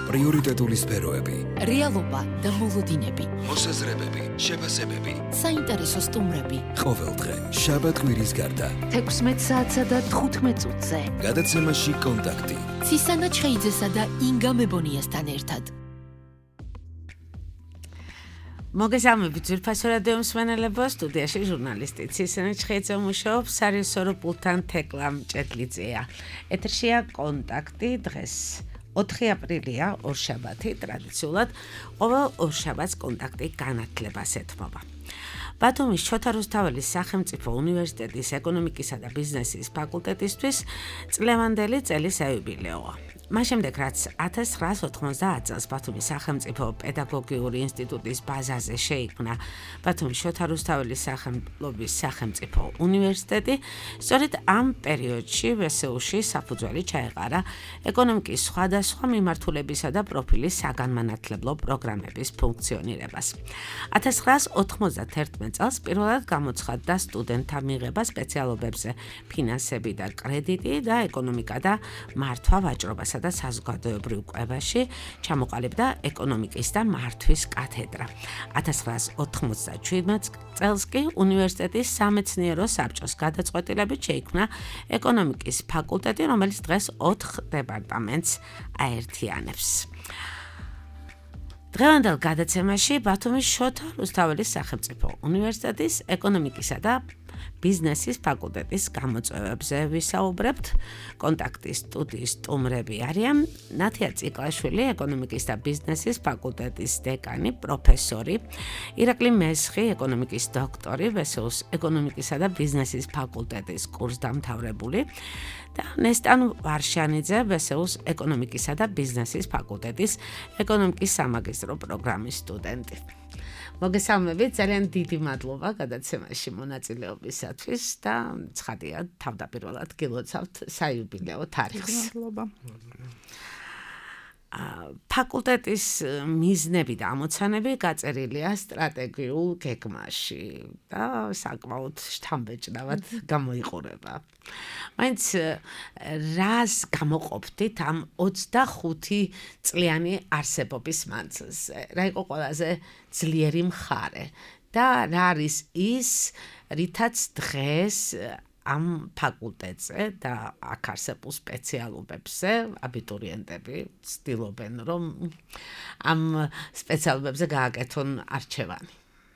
პრიორიტეტული სფეროები, რეალობა და მოლოდინები, მოსაზრებები, შეფასებები, საინტერესო სტუმრები. ყოველდღე შაბათ-კვირის გარდა 16 საათსა და 15 წუთზე. გადაცემაში კონტაქტი. ცისანა ჩხეიძესა და ინგა მებონიასთან ერთად. მოგესალმებით ძვირფასო რადიო მსმენელებო, სტუდიაში ჟურნალისტი ცისანა ჩხეიძე მუშაობს, სარიუსორო პულტთან თეკლა მჭედლიძეა. ეთერშია კონტაქტი დღეს 4 აპრილია, ორშაბათი, ტრადიციულად ყოველ ორშაბათს კონტაქტი განათლებას ეთმობა. ბათუმის შოთა რუსთაველის სახელმწიფო უნივერსიტეტის ეკონომიკისა და ბიზნესის ფაკულტეტისთვის წლევანდელი წელი საიუბილეოა. მას შემდეგ, რაც 1990 წელს ბათუმის სახელმწიფო პედაგოგიური ინსტიტუტის ბაზაზე შეიქმნა ბათუმის შოთა რუსთაველის სახელმწიფოს სახელმწიფო უნივერსიტეტი, სწორედ ამ პერიოდში ვსუ-ში საფუძველი ჩაეყარა ეკონომიკის სხვადასხვა მიმართულებისა და პროფილის საგანმანათლებლო პროგრამების ფუნქციონირებას. 1991 წელს პირველად გამოცხადდა სტუდენტთა მიღება სპეციალობებზე ფინანსები და კრედიტი და ეკონომიკა და მართვა ვაჭრობასა და საზოგადოებრივ კვლევაში ჩამოყალიბდა ეკონომიკის და მართვის კათედრა. 1997 წელს კი უნივერსიტეტის სამეცნიერო საბჭოს გადაწყვეტილებით შეიქმნა ეკონომიკის ფაკულტეტი, რომელიც დღეს 4 დეპარტამენტს აერთიანებს. დღევანდელ გადაცემაში ბათუმის შოთა რუსთაველის სახელმწიფო უნივერსიტეტის ეკონომიკისა და ბიზნესის ფაკულტეტის გამოწვევებზე ვისაუბრებთ. კონტაქტის სტუდიის სტუმრები არიან ნათია ციკლაშვილი, ეკონომიკის და ბიზნესის ფაკულტეტის დეკანი, პროფესორი, ირაკლი მესხი, ეკონომიკის დოქტორი, ვსუ-ს ეკონომიკისა და ბიზნესის ფაკულტეტის კურსდამთავრებული და ნესტან ვარშანიძე, ვსუ-ს ეკონომიკისა და ბიზნესის ფაკულტეტის ეკონომიკის სამაგისტრო პროგრამის სტუდენტი. მოგესალმებით, ძალიან დიდი მადლობა გადაცემაში მონაწილეობისათვის და ცხადია, თავდაპირველად გილოცავთ საიუბილეო თარიღს. მადლობა. ფაკულტეტის მიზნები და ამოცანები გაწერილია სტრატეგიულ გეგმაში და საკმაოდ შთამბეჭდავად გამოიყურება. მაინც რას გამოყოფდით ამ 25 წლიანი არსებობის მანძილზე? რა იყო ყველაზე ძლიერი მხარე და რა არის ის, რითაც დღეს ამ ფაკულტეტზე და აქ არსებულ სპეციალობებზე აბიტურიენტები ცდილობენ, რომ ამ სპეციალობებზე გააკეთონ არჩევანი.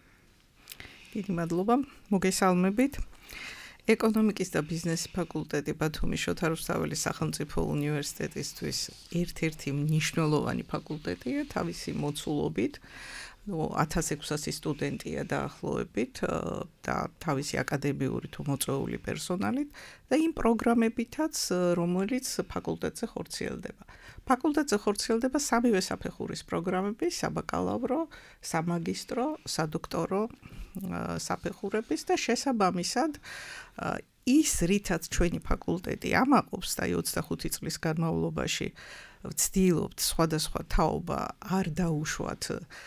დიდი მადლობა. მოგესალმებით. ეკონომიკის და ბიზნესის ფაკულტეტი ბათუმის შოთა რუსთაველის სახელმწიფო უნივერსიტეტისთვის ერთ-ერთი მნიშვნელოვანი ფაკულტეტია თავისი მოცულობით. 1600 სტუდენტია დაახლოებით და თავისი აკადემიური თუ მოწვეული პერსონალით და იმ პროგრამებითაც, რომელიც ფაკულტეტზე ხორციელდება. ფაკულტეტზე ხორციელდება სამივე საფეხურის პროგრამები, საბაკალავრო, სამაგისტრო, სადოქტორო საფეხურების და შესაბამისად ის, რითაც ჩვენი ფაკულტეტი ამაყობს და 25 წლის განმავლობაში ვცდილობთ სხვადასხვა თაობა არ დაუშვათ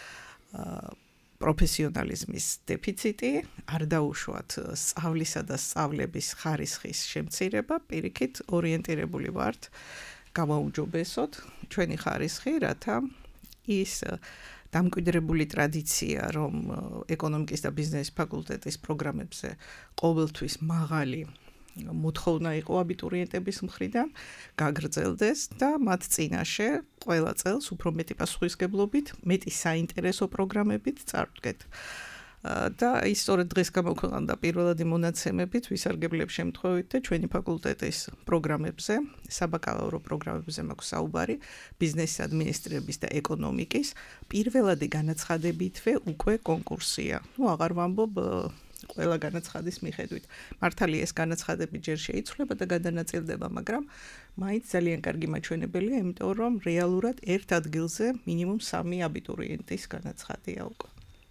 პროფესიონალიზმის დეფიციტი, არ დაუშვათ სწავლისა და სწავლების ხარისხის შემცირება, პირიქით ორიენტირებული ვართ გავაუმჯობესოთ ჩვენი ხარისხი, რათა ის დამკვიდრებული ტრადიცია, რომ ეკონომიკის და ბიზნესის ფაკულტეტის პროგრამებზე ყოველთვის მაღალი მოთხოვნა იყო აბიტურიენტების მხრიდან, გაგრძელდეს და მათ წინაშე ყველა წელს უფრო მეტი პასუხისმგებლობით, მეტი საინტერესო პროგრამებით წარდგეთ. და ის სწორედ დღეს გამოქვეყნდა პირველადი მონაცემებით ვისარგებლებ შემთხვევით და ჩვენი ფაკულტეტის პროგრამებზე, საბაკალავრო პროგრამებზე მაქვს საუბარი, ბიზნესის ადმინისტრირების და ეკონომიკის პირველადი განაცხადებითვე უკვე კონკურსია. აღარ ვამბობ ყველა განაცხადის მიხედვით. მართალია ეს განაცხადები ჯერ შეიცვლება და გადანაწილდება, მაგრამ მაინც ძალიან კარგი მაჩვენებელია, იმიტომ რომ რეალურად ერთ ადგილზე მინიმუმ 3 აბიტურიენტის განაცხადია უკვე.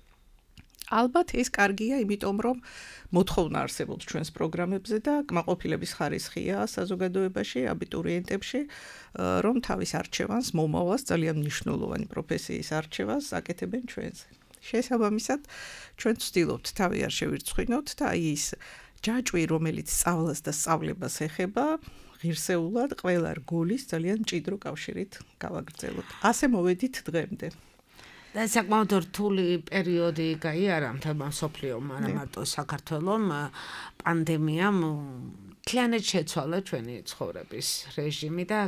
ალბათ ეს კარგია, იმიტომ რომ მოთხოვნა არსებობს ჩვენს პროგრამებზე და კმაყოფილების ხარისხია საზოგადოებაში, აბიტურიენტებში, რომ თავის არჩევანს, მომავალს, ძალიან მნიშვნელოვანი პროფესიის არჩევანს აკეთებენ ჩვენზე. შესაბამისად, ჩვენ ვცდილობთ თავი არ შევირცხვინოთ და ის ჯაჭვი, რომელიც სწავლას და სწავლებას ეხება, ღირსეულად ყველა რგოლის ძალიან მჭიდრო კავშირით გავაგრძელოთ. ასე მოვედით დღემდე. და საკმაოდ რთული პერიოდი გაიარა მთელმა მსოფლიომ, არა მარტო საქართველომ, პანდემიამ მთლიანად შეცვალა ჩვენი ცხოვრების რეჟიმი და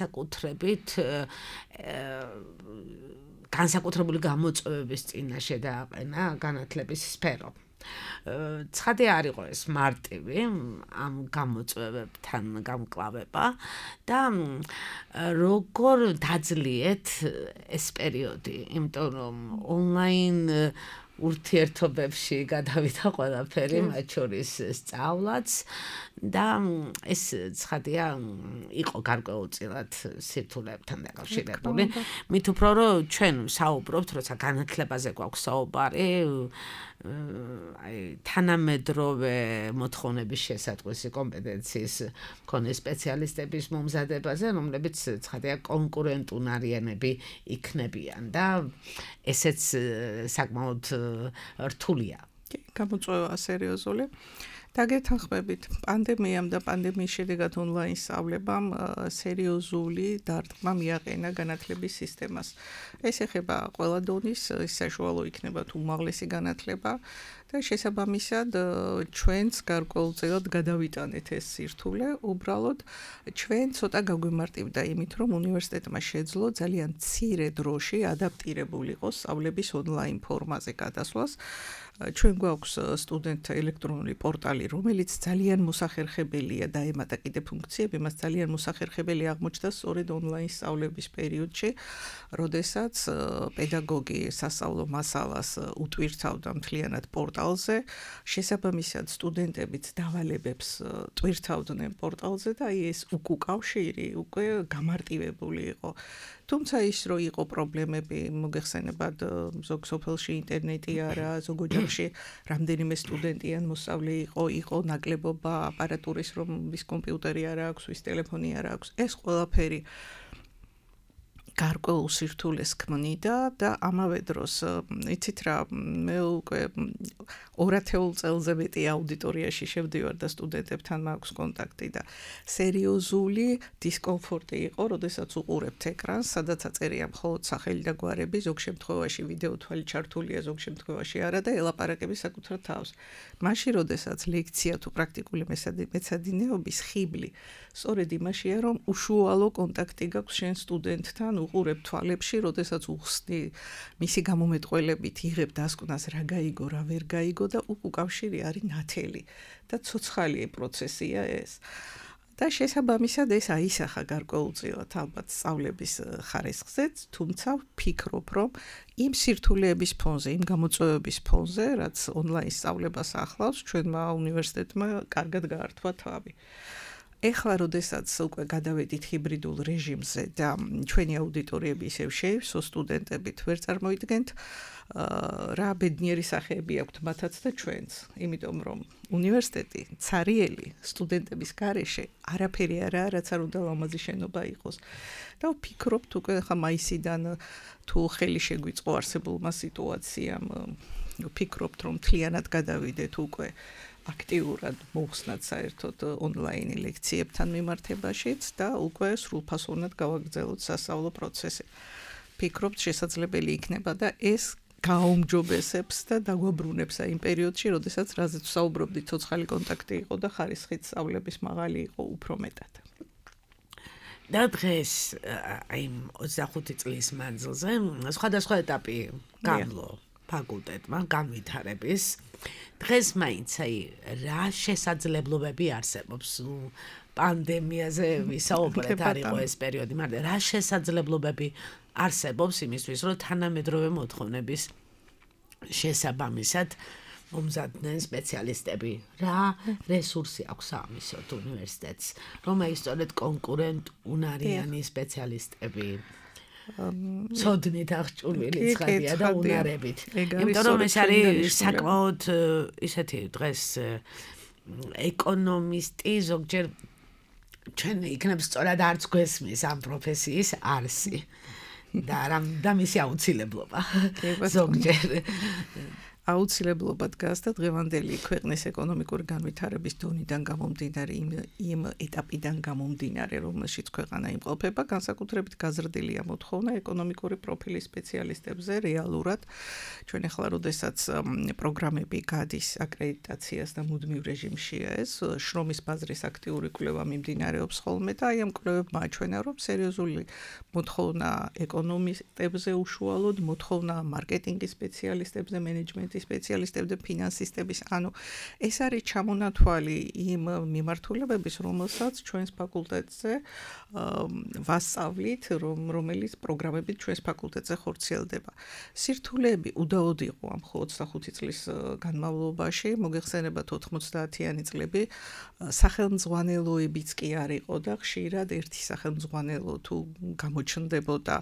განსაკუთრებული გამოწვევების წინაშე დააყენა განათლების სფერო. ცხადი არ იყო ეს მარტივი ამ გამოწვევებთან გამკლავება და როგორ დაძლიეთ ეს პერიოდი, იმიტომ რომ ონლაინ ურთიერთობებში გადავიდა ყველაფერი, მათ შორის სწავლაც და ეს ცხადია იყო გარკვეულწილად სირთულეებთან დაკავშირებული. მით უფრო რომ ჩვენ საუბრობთ, როცა განათლებაზე გვაქვს საუბარი, თანამედროვე მოთხოვნების შესატყვისი კომპეტენციის მქონე სპეციალისტების მომზადებაზე, რომლებიც ცხადია კონკურენტუნარიანები იქნებიან და ესეც საკმაოდ რთულია. გამოწვევა სერიოზული. დაგეთანხმებით, პანდემიამ და პანდემიის შედეგად ონლაინ სწავლებამ სერიოზული დარტყმა მიაყენა განათლების სისტემას. ეს ეხება ყველა დონის, საშუალო იქნება თუ უმაღლესი განათლება და შესაბამისად ჩვენც გარკვეულწილად გადავიტანეთ ეს სირთულე. უბრალოდ ჩვენ ცოტა გაგვემარტივდა იმით, რომ უნივერსიტეტმა შეძლო ძალიან მცირე დროში ადაპტირებული იყოს სწავლების ონლაინ ფორმაზე გადასვლას. ჩვენ გვაქვს სტუდენტთა ელექტრონული პორტალი, რომელიც ძალიან მოსახერხებელია და ემატა კიდე ფუნქციები, მას ძალიან მოსახერხებელი აღმოჩნდა სწორედ ონლაინ სწავლების პერიოდში, როდესაც პედაგოგი სასწავლო მასალას უტვირთავდა მთლიანად პორტალზე, შესაბამისად სტუდენტებიც დავალებებს ტვირთავდნენ პორტალზე და ეს უკავშირი უკვე გამარტივებული იყო. თუმცა ის რო იყო პრობლემები, მოგეხსენებათ, ზოგ სოფელში ინტერნეტი არა, ზოგ ოჯახში რამდენიმე სტუდენტი ან მოსწავლე იყო ნაკლებობა აპარატურის, რომ ვის კომპიუტერი არ აქვს, ვის ტელეფონი არ აქვს. ეს ყველაფერი გარკვეულ სირთულეს ქმნიდა და ამავე დროს, იცით რა, მე უკვე 200 წელზე მეტი აუდიტორიაში შევდივარ და სტუდენტებთან მაქვს კონტაქტი და სერიოზული დისკომფორტი იყო, როდესაც უყურებთ ეკრანს, სადაც აწერია მხოლოდ სახელი და გვარები, ზოგ შემთხვევაში ვიდეო თვალი ჩართულია, ზოგ შემთხვევაში არა და ელაპარაკები საკუთარ თავს. მაშინ, როდესაც ლექცია თუ პრაქტიკული მეცადინეობის ხიბლი სწორედ იმაშია, რომ უშუალო კონტაქტი გაქვს შენ სტუდენტთან, უყურებ თვალებში, როდესაც უხსნი მისი გამომეტყველებით იღებ დასკვნას რა გაიგო, რა ვერ გაიგო და უკავშირი არის ნათელი და ცოცხალი პროცესია ეს. და შესაბამისად ეს აისახა გარკვეულწილად ალბათ სწავლების ხარისხზეც, თუმცა ვფიქრობ, რომ იმ სირთულეების ფონზე, იმ გამოწვევების ფონზე, რაც ონლაინ სწავლებას ახლავს, ჩვენმა უნივერსიტეტმა კარგად გაართვა თავი. ეხლა როდესაც უკვე გადავედით ჰიბრიდულ რეჟიმზე და ჩვენი აუდიტორიები ისევ შეივსო სტუდენტებით, ვერ წარმოიდგენთ რა ბედნიერი სახეები აქვთ მათაც და ჩვენც, იმიტომ რომ უნივერსიტეტი ცარიელი სტუდენტების გარეშე არაფერი არა, რაც არ უნდა ლამაზი შენობა იყოს. და ვფიქრობთ უკვე ხა მაისიდან თუ ხელი შეგვიწყო არსებულმა სიტუაციამ, ვფიქრობთ რომ მთლიანად გადავიდეთ უკვე აქტიურად მოხსნათ საერთოდ ონლაინ ლექციებთან მიმართებაშიც და უკვე სრულფასოვნად გავაგრძელოთ სასწავლო პროცესი. ვფიქრობთ შესაძლებელი იქნება და ეს გააუმჯობესებს და დაგვაბრუნებს იმ პერიოდში, როდესაც რაზეც ვსაუბრობდით, ცოცხალი კონტაქტი იყო და ხარისხით სწავლების მაღალი იყო უფრო მეტად. და დღეს აი 25 წლის მანძილზე სხვადასხვა ეტაპი გამლო ფაკულტეტმა განვითარების. დღეს მაინც აი რა შესაძლებლობები არსებობს? პანდემიაზე ვისაუბრეთ, არ იყო ეს პერიოდი, მაგრამ რა შესაძლებლობები არსებობს იმისთვის, რომ თანამედროვე მოთხოვნების შესაბამისად მომზადდნენ სპეციალისტები? რა რესურსი აქვს ამისოთ უნივერსიტეტს, რომ აი სწორედ კონკურენტუნარიანი სპეციალისტები ცოდნით აღჭურვილი ცხადია და უნარებით. იმიტომ რომ ეს არის საკმაოდ ისეთი დღეს ეკონომისტი ზოგჯერ ჩვენ იქნებ სწორად არც გვესმის ამ პროფესიის არსი და მისი აუცილებლობა ზოგჯერ. აუცილებლობად გასდა დღევანდელი ქვეყნის ეკონომიკური განვითარების დონიდან გამომდინარე იმ ეტაპიდან გამომდინარე, რომელშიც ქვეყანა იმყოფება, განსაკუთრებით გაზრდილია მოთხოვნა ეკონომიკური პროფილის სპეციალისტებზე რეალურად. ჩვენ ახლა როდესაც პროგრამები გადის აკრედიტაციას და მუდმივ რეჟიმშია ეს, შრომის ბაზრის აქტიური კვლევა მიმდინარეობს ხოლმე და აი ამ კვლევებმა აჩვენა, რომ სერიოზული მოთხოვნა ეკონომისტებზე უშუალოდ, მოთხოვნა მარკეტინგის სპეციალისტებზე, მენეჯმენტის სპეციალისტებზე, ფინანსისტების, ანუ ეს არის ჩამონათვალი იმ მიმართულებების, რომელსაც ჩვენს ფაკულტეტზე ვასწავლით, რომელიც პროგრამებით ჩვენს ფაკულტეტზე ხორციელდება. სირთულეები უდაოდ იყო ამ 25 წლის განმავლობაში, მოგეხსენებათ 90-იანი წლები, სახელმძღვანელოებიც კი არ იყო და ხშირად ერთი სახელმძღვანელო თუ გამოჩნდებოდა,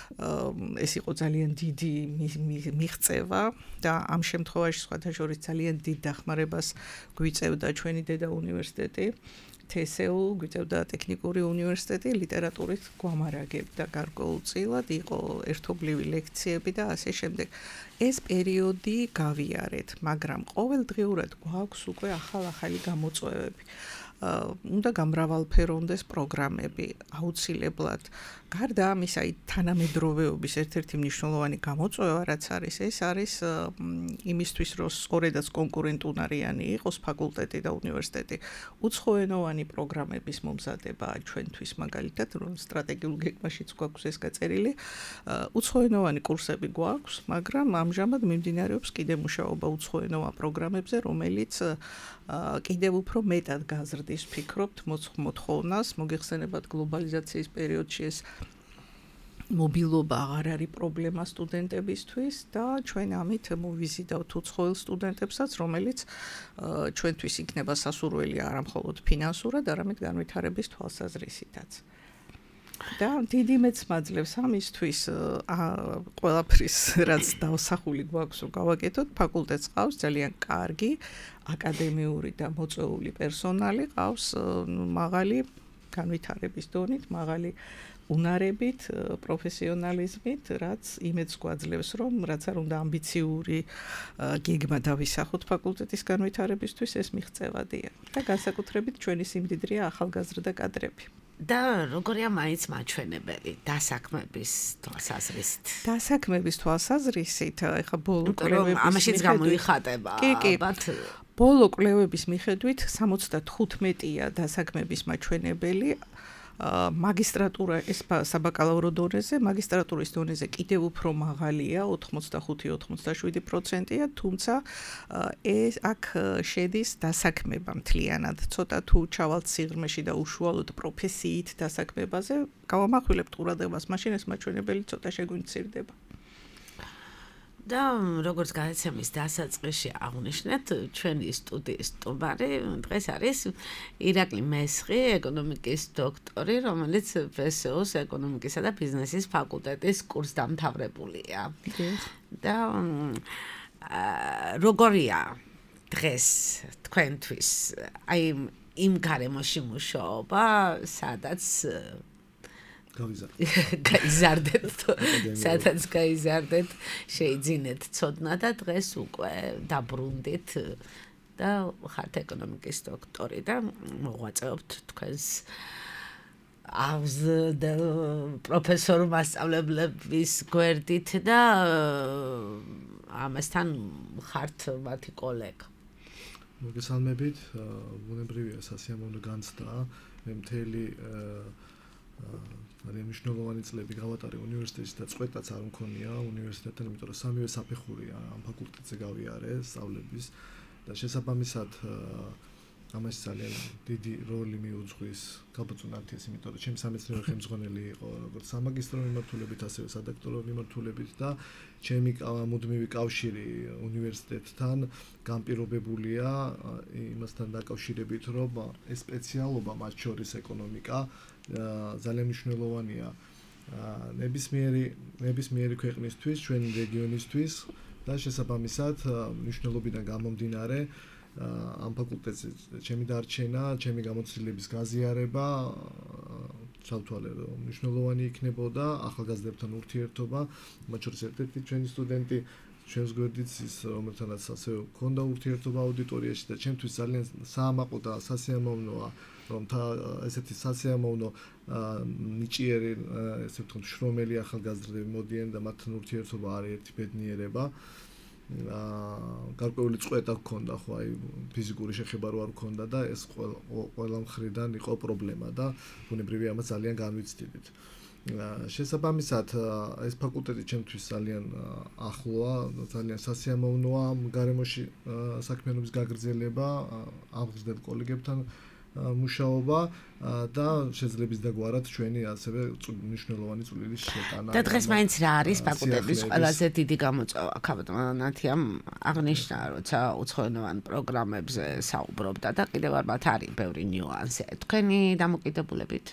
ეს იყო ძალიან დიდი მიღწევა და ამ შემთხვევაში სხვათა შორის ძალიან დიდ დახმარებას გვიწევდა ჩვენი დედა უნივერსიტეტი, TSU, გვიწევდა ტექნიკური უნივერსიტეტი, ლიტერატურის გვამარაგებდა გარკვეულწილად, იყო ერთობლივი ლექციები და ასე შემდეგ. ეს პერიოდი გავიარეთ, მაგრამ ყოველდღიურად გვაქვს უკვე ახალი გამოწვევები. უნდა გამრავალფეროვნდეს პროგრამები, აუცილებლად. გარდა ამისა, თანამედროვეობის ერთ-ერთი მნიშვნელოვანი გამოწვევა, რაც არის, ეს არის იმისთვის, რომ სწორედაც კონკურენტუნარიანი იყოს ფაკულტეტი და უნივერსიტეტი, უცხოენოვანი პროგრამების მომზადება ჩვენთვის მაგალითად, რომ სტრატეგიულ გეგმაშიც გვაქვს ეს გაწერილი, უცხოენოვანი კურსები გვაქვს, მაგრამ ამჟამად მიმდინარეობს კიდე მუშაობა უცხოენოვან პროგრამებზე, რომელიც კიდევ უფრო მეტად გაზრდის, ვფიქრობთ, მოთხოვნას, მოგეხსენებათ გლობალიზაციის პერიოდში ეს მობილობა აღარ არის პრობლემა სტუდენტებისთვის და ჩვენ ამით მოვიზიდავთ უცხოელ სტუდენტებსაც, რომელიც ჩვენთვის იქნება სასურველი არა მხოლოდ ფინანსურად, არამედ განვითარების თვალსაზრისითაც. და დიდი მეც მაძლევს ამისთვის ყველაფრის რაც დავსახული გვაქვს რომ გავაკეთოთ, ფაკულტეტს ყავს ძალიან კარგი აკადემიური და მოწვეული პერსონალი, ყავს მაღალი განვითარების დონით, მაღალი უნარებით, პროფესიონალიზმით, რაც იმედს გვაძლევს, რომ რაც არ უნდა ამბიციური გეგმა დავისახოთ ფაკულტეტის განვითარებისთვის, ეს მიღწევადია. და განსაკუთრებით ჩვენი სიმდიდრეა ახალგაზრდა კადრები. და როგორია მაინც მაჩვენებელი დასაქმების თვალსაზრისით? დასაქმების თვალსაზრისით, ეხა ბოლო კვლევების ამაშიც გამოიხატება. ალბათ ბოლო კვლევების მიხედვით 75-ია დასაქმების მაჩვენებელი. მაგისტრატურა ეს საბაკალავრო დონეზე, მაგისტრატურის დონეზე კიდევ უფრო მაღალია, 85-87%-ია, თუმცა ეს აქ შედის დასაქმება მთლიანად. ცოტა თუ ჩავალთ სიღრმეში და უშუალოდ პროფესიით დასაქმებაზე, გავამახვილებთ ყურადღებას, მაშინ ეს მაჩვენებელი ცოტა შეგვიმცირდება. და როგორც გადაცემის დასაწყისში აღნიშნეთ, ჩვენი სტუდიის სტუმარი დღეს არის ირაკლი მესხი, ეკონომიკის დოქტორი, რომელიც FSU-ს ეკონომიკისა და ბიზნესის ფაკულტეტის კურსდამთავრებულია. და როგორია დღეს თქვენთვის აი იმ გარემოში მუშაობა, სადაც გაიზარდეთ, შეიძინეთ ცოდნა და დღეს უკვე დაბრუნდით და ხართ ეკონომიკის დოქტორი და მოღვაწეობთ თქვენს პროფესორ მასწავლებლების გვერდით და ამასთან ხართ მათი კოლეგა. მოგესალმებით, ბუნებრივია სასიამოვნო განცდა, მე მთელი არის მნიშვნელოვანი წლები გავატარე უნივერსიტეტში და წყვეტაც არ მქონია უნივერსიტეტთან, იმიტომ რომ სამივე საფეხურია ამ ფაკულტეტზე გავიარე სწავლების და შესაბამისად ამას ძალიან დიდი როლი მიუძღვის გაბრძანათის, იმიტომ რომ ჩემი სამეცნიერო ხელმძღვანელი იყო როგორც სამაგისტრო მიმართულებით, ასევე სადოქტორო მიმართულებით და ჩემი მუდმივი კავშირი უნივერსიტეტთან განპირობებულია იმასთან დაკავშირებით, რომ ეს სპეციალობა, მათ შორის ეკონომიკა ძალიან მნიშვნელოვანია ნებისმიერი ქვეყნისთვის, ჩვენი რეგიონისთვის და შესაბამისად მნიშვნელობიდან გამომდინარე ამ ფაკულტეტზე ჩემი დარჩენა, ჩემი გამოცდილების გაზიარება ჩავთვალე რომ მნიშვნელოვანი იქნებოდა ახალგაზრდებთან ურთიერთობა, მათ შორის ერთ-ერთი ჩვენი სტუდენტი ჩვენს გვერდიც ის რომელთანაც ასევე გქონდა ურთიერთობა აუდიტორიაში და ჩემთვის ძალიან საამაყო და სასიამოვნოა რომ ესეთი სასიამოვნო ნიჭიერი ესე ვთქვათ შრომელი ახალგაზრდები მოდიან და მათთან ურთიერთობა არის ერთი ბედნიერება გარკვეული წყვეტა გქონდა ხო აი ფიზიკური შეხება რო არ გქონდა და ეს ყველა მხრიდან იყო პრობლემა და ბუნებრივია ამას ძალიან განვიცდებით შესაბამისად ეს ფაკულტეტი ჩემთვის ძალიან ახლოა ძალიან სასიამოვნოა გარემოში საქმიანობის გაგრძელება აღზრდელ კოლეგებთან მუშაობა და შეძლებს დაგვარად ჩვენი ასევე მნიშვნელოვანი წვლილი შეტანა. და დღეს მაინც რა არის ფაკულტეტის ყველაზე დიდი გამოწვევა? ქაბატონათიამ აღნიშნა, როცა უცხოენოვან პროგრამებზე საუბრობდა და კიდევ ალბათ არის ბევრი ნიუანსი. თქვენი დამოკიდებულებით?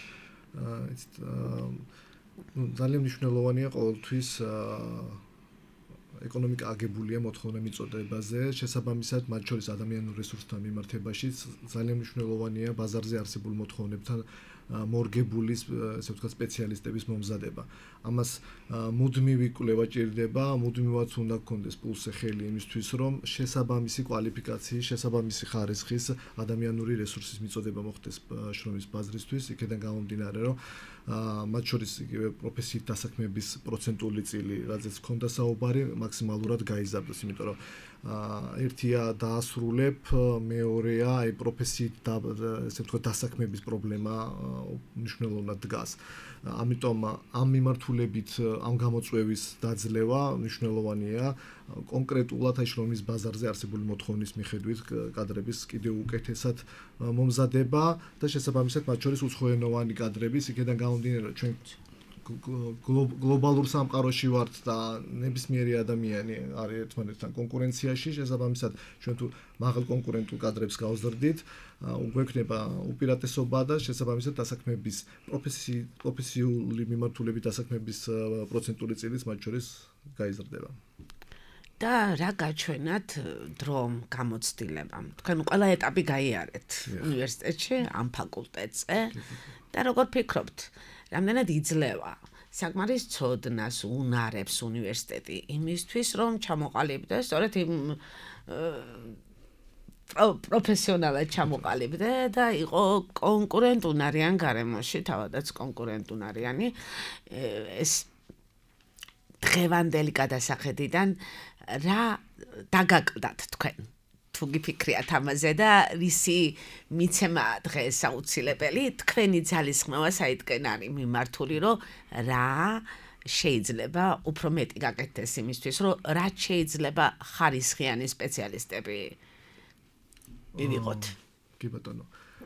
ძალიან მნიშვნელოვანია ყოველთვის ეკონომიკა აგებულია მოთხოვნა მიწოდებაზე, შესაბამისად მათ შორის ადამიანურ რესურსთან მიმართებაში ძალიან მნიშვნელოვანია ბაზარზე არსებულ მოთხოვნებთან მორგებული, ესე ვთქვათ, სპეციალისტების მომზადება. ამას მუდმივი კვლევა ჭირდება, მუდმივად უნდა გქონდეს პულსზე ხელი იმისთვის, რომ შესაბამისი კვალიფიკაციის, შესაბამისი ხარისხის ადამიანური რესურსის მიწოდება მოხდეს შრომის ბაზრისთვის, იქიდან გამომდინარე, რომ მათ შორის იგივე პროფესიით დასაქმების პროცენტული წილი, რაზეც ჰქონდა საუბარი, მაქსიმალურად გაიზარდოს, იმიტომ რომ ერთია დაასრულებ, მეორეა აი პროფესიით ესე ვთქვათ დასაქმების პრობლემა მნიშვნელოვნად დგას. ამიტომ ამ მიმართულებით ამ გამოწვევის დაძლევა მნიშვნელოვანია კონკრეტულად აი შრომის ბაზარზე არსებული მოთხოვნის მიხედვით კადრების კიდევ უკეთესად მომზადება და შესაბამისად მათ შორის უცხოენოვანი კადრების იქიდან გამომდინარე ჩვენ გლობალურ სამყაროში ვართ და ნებისმიერი ადამიანი არის ერთმანეთთან კონკურენციაში, შესაბამისად ჩვენ თუ მაღალ კონკურენტულ კადრებს გავზრდით, გვექნება უპირატესობა და შესაბამისად დასაქმების პროფესიული მიმართულებით დასაქმების პროცენტული წილიც მათ შორის გაიზრდება. და რა გაჩვენათ დრომ გამოცდილებამ? თქვენ ყველა ეტაპი გაიარეთ უნივერსიტეტში, ამ ფაკულტეტზე და როგორ ფიქრობთ? რამდენად იძლევა საკმარის ცოდნას უნარებს უნივერსიტეტი იმისთვის, რომ ჩამოყალიბდეს სწორედ იმ პროფესიონალად ჩამოყალიბდე და იყო კონკურენტუნარიან გარემოში, თავადაც კონკურენტუნარიანი ეს დღევანდელი გადასახედიდან რა დაგაკლდათ თქვენ? თუ გიფიქრიათ ამაზე და რისი მიცემა დღეს აუცილებელი თქვენი ძალისხმევა საიდკენ არის მიმართული, რომ რა შეიძლება უფრო მეტი გაკეთდეს იმისთვის, რომ რაც შეიძლება ხარისხიანი სპეციალისტები მივიღოთ. კი ბატონო.